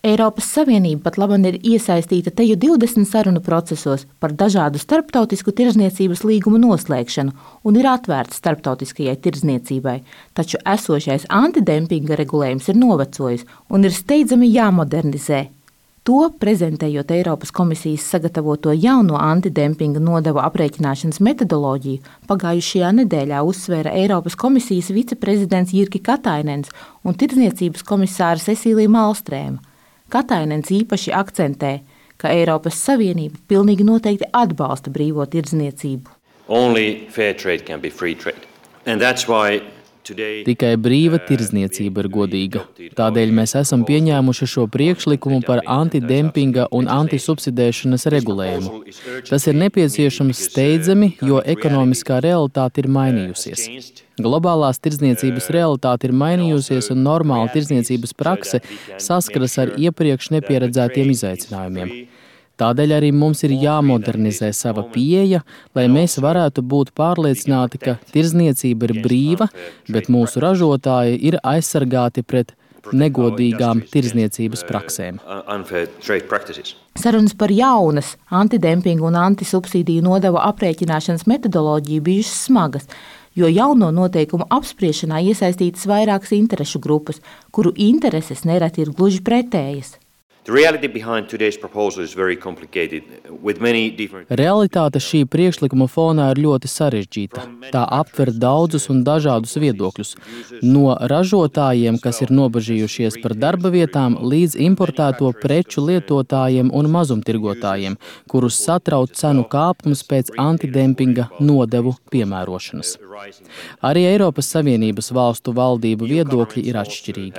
Eiropas Savienība pat labam ir iesaistīta teju 20 sarunu procesos par dažādu starptautisku tirdzniecības līgumu noslēgšanu un ir atvērta starptautiskajai tirdzniecībai, taču esošais antidempinga regulējums ir novecojis un ir steidzami jāmodernizē. To, prezentējot Eiropas komisijas sagatavoto jauno antidempinga nodevu aprēķināšanas metodoloģiju, pagājušajā nedēļā uzsvēra Eiropas komisijas viceprezidents Jyrki Katainens un tirdzniecības komisāre Cecīlija Malmstrēma. Katainens īpaši akcentē, ka Eiropas Savienība pilnīgi noteikti atbalsta brīvo tirdzniecību. Tikai brīva tirdzniecība ir godīga. Tādēļ mēs esam pieņēmuši šo priekšlikumu par antidempinga un antisubsidēšanas regulējumu. Tas ir nepieciešams steidzami, jo ekonomiskā realitāte ir mainījusies. Globālās tirdzniecības realitāte ir mainījusies un normāla tirdzniecības prakse saskaras ar iepriekš nepieredzētiem izaicinājumiem. Tādēļ arī mums ir jāmodernizē sava pieeja, lai mēs varētu būt pārliecināti, ka tirdzniecība ir brīva, bet mūsu ražotāji ir aizsargāti pret negodīgām tirdzniecības praksēm. Sarunas par jaunas antidempingu un antisubsīdiju nodevu aprēķināšanas metodoloģiju bijušas smagas, jo jauno noteikumu apspriešanā iesaistītas vairākas interešu grupas, kuru intereses nereti ir gluži pretējas. Realitāte šī priekšlikuma fonā ir ļoti sarežģīta. Tā aptver daudzus un dažādus viedokļus. No ražotājiem, kas ir nobažījušies par darba vietām, līdz importēto preču lietotājiem un mazumtirgotājiem, kurus satrauc cenu kāpums pēc antidempinga nodevu piemērošanas. Arī Eiropas Savienības valstu valdību viedokļi ir atšķirīgi.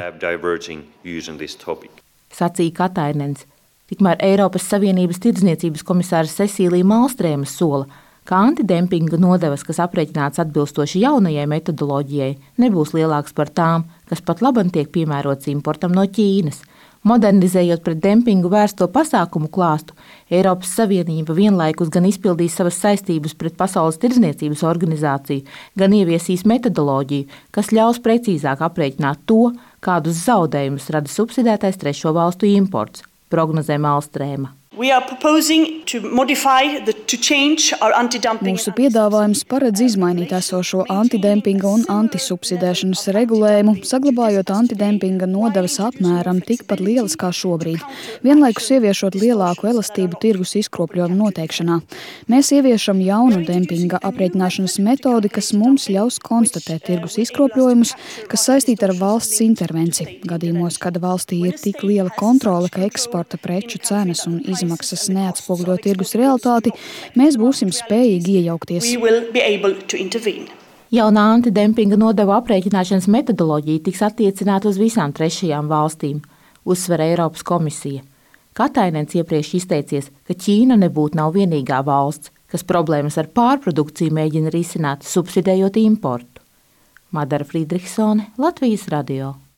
Sacīja Katainens. Tikmēr Eiropas Savienības tirdzniecības komisāre Cecīlija Malmstrēma sola, ka antidempinga nodevas, kas aprēķināts atbilstoši jaunajai metodoloģijai, nebūs lielāks par tām, kas pat labam tiek piemērots importam no Ķīnas. Modernizējot pret dempingu vērsto pasākumu klāstu, Eiropas Savienība vienlaikus gan izpildīs savas saistības pret Pasaules tirdzniecības organizāciju, gan ieviesīs metodoloģiju, kas ļaus precīzāk aprēķināt to, kādus zaudējumus rada subsidētais trešo valstu imports, prognozē Malmstrēma. Mūsu piedāvājums paredz izmainīt esošo antidempinga un antisubsidēšanas regulējumu, saglabājot antidempinga nodevas apmēram tikpat lielas kā šobrīd, vienlaikus ieviešot lielāku elastību tirgus izkropļojumu noteikšanā. Mēs ieviešam jaunu dempinga aprēķināšanas metodi, kas mums ļaus konstatēt tirgus izkropļojumus, kas saistīti ar valsts intervenci. Gadījumos, kad valstī ir tik liela kontrole, ka eksporta preču cenas un izmaksas neatspoguļo tirgus realitāti, mēs būsim spējīgi iejaukties. Jaunā antidempinga nodevu aprēķināšanas metodoloģija tiks attiecināta uz visām trešajām valstīm, uzsver Eiropas komisija. Katainens iepriekš izteicies, ka Ķīna nebūtu nav vienīgā valsts, kas problēmas ar pārprodukciju mēģina risināt, subsidējot importu. Madara Friedrichsone, Latvijas radio.